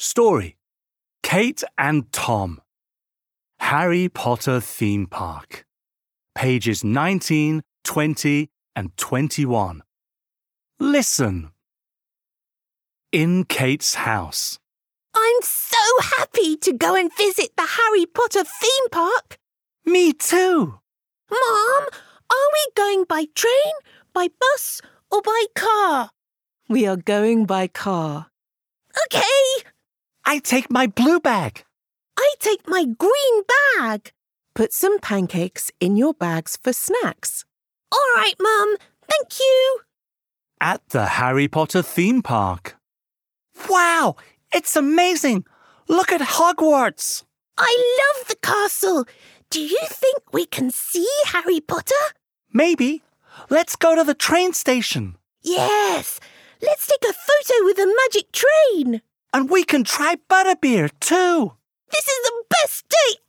Story: Kate and Tom. Harry Potter Theme Park. Pages 19, 20, and 21. Listen. In Kate's house. I'm so happy to go and visit the Harry Potter theme park. Me too. Mom, are we going by train, by bus, or by car? We are going by car. Okay. I take my blue bag. I take my green bag. Put some pancakes in your bags for snacks. All right, Mum. Thank you. At the Harry Potter theme park. Wow, it's amazing. Look at Hogwarts. I love the castle. Do you think we can see Harry Potter? Maybe. Let's go to the train station. Yes. Let's take a photo with the magic train. And we can try butterbeer too. This is the best day